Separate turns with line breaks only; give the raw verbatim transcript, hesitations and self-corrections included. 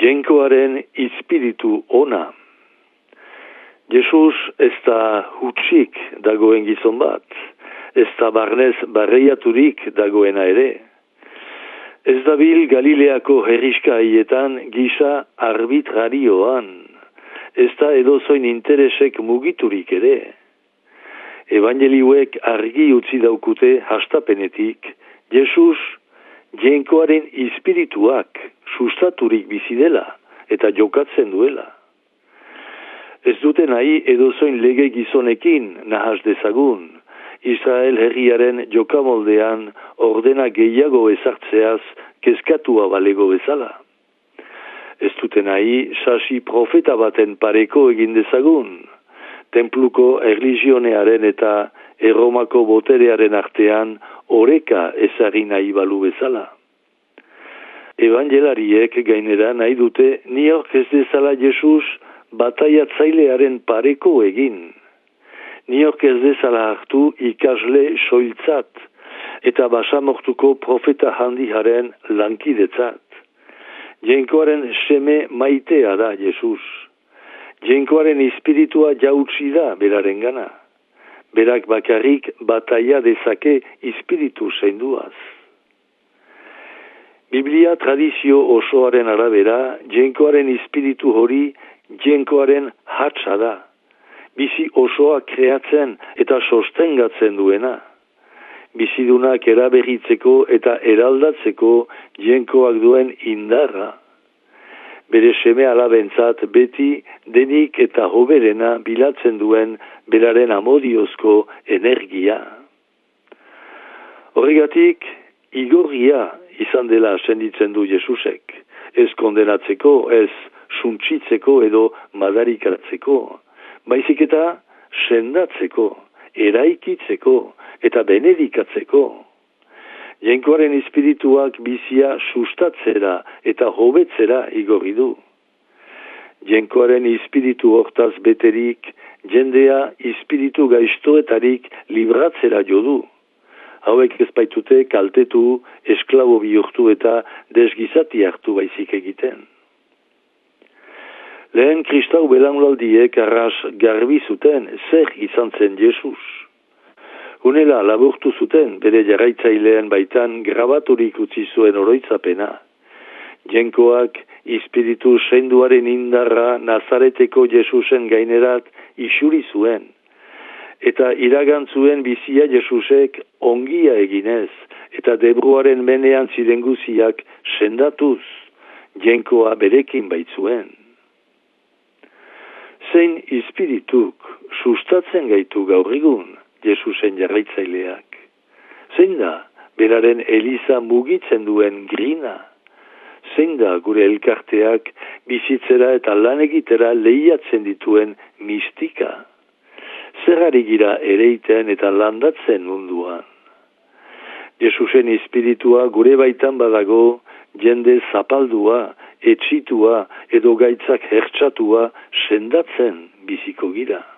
Jenkoaren ispiritu ona. Jesus ez da hutsik dagoen gizon bat, ez da barnez barreiaturik dagoena ere. Ez dabil Galileako herriska haietan gisa arbitrarioan, ez da edozoin interesek mugiturik ere. Evangelioek argi utzi daukute hastapenetik, Jesus jenkoaren ispirituak sustaturik bizi dela eta jokatzen duela. Ez dute nahi edozoin lege gizonekin nahas dezagun, Israel herriaren jokamoldean ordena gehiago ezartzeaz kezkatua balego bezala. Ez dute nahi sasi profeta baten pareko egin dezagun, templuko erlijionearen eta Erromako boterearen artean oreka ezari nahi balu bezala. Evangelariek gainera nahi dute niok ez dezala Jesus bataiatzailearen pareko egin. Niok ez dezala hartu ikasle soiltzat eta basamortuko profeta handiharen lankidetzat. Jenkoaren seme maitea da Jesus. Jenkoaren espiritua jautsi da beraren gana. Berak bakarrik bataia dezake espiritu zainduaz. Biblia tradizio osoaren arabera, jenkoaren espiritu hori jenkoaren hatsa da. Bizi osoa kreatzen eta sostengatzen duena. Bizidunak eraberritzeko eta eraldatzeko jenkoak duen indarra. Bere seme alabentzat beti denik eta hoberena bilatzen duen beraren amodiozko energia. Horregatik, igorria izan dela senditzen du Jesusek, ez kondenatzeko, ez suntsitzeko edo madarikatzeko, baizik eta sendatzeko, eraikitzeko eta benedikatzeko. Jenkoaren espirituak bizia sustatzera eta hobetzera igorri du. Jenkoaren espiritu hortaz beterik, jendea espiritu gaiztoetarik libratzera jo du. Hauek ez baitute kaltetu, esklabo bihurtu eta desgizati hartu baizik egiten. Lehen kristau belaunaldiek arras garbi zuten zer izan zen Jesus. Unela laburtu zuten bere jarraitzaileen baitan grabaturik utzi zuen oroitzapena. Jenkoak espiritu seinduaren indarra Nazareteko Jesusen gainerat isuri zuen. Eta iragantzuen bizia Jesusek ongia eginez, eta debruaren menean ziren guziak sendatuz, jenkoa berekin baitzuen. Zein espirituk sustatzen gaitu gaur egun Jesusen jarraitzaileak. Zein da beraren eliza mugitzen duen grina? Zein da gure elkarteak bizitzera eta lan egitera lehiatzen dituen mistika? Zer ari gira ereiten eta landatzen munduan? Jesusen espiritua gure baitan badago, jende zapaldua, etxitua edo gaitzak hertsatua sendatzen biziko gira.